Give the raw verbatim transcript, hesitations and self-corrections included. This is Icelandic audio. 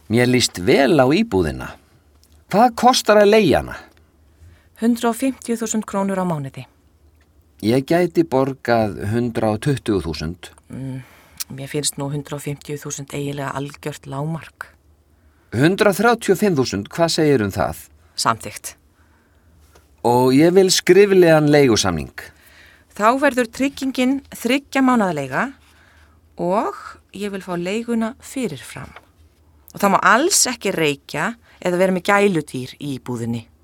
Mér líst vel á íbúðina. Hvað kostar að leigja hana? hundrað og fimmtíu þúsund krónur á mánuði. Ég gæti borgað hundrað og tuttugu þúsund. Mm, mér finnst nú hundrað og fimmtíu þúsund eiginlega algjört lágmark. hundrað þrjátíu og fimm þúsund, hvað segir um það? Samþykkt. Og ég vil skriflegan leigusamning. Þá verður tryggingin þriggja mánaðaleiga og ég vil fá leiguna fyrirfram. Og það má alls ekki reykja eða vera með gæludýr í íbúðinni.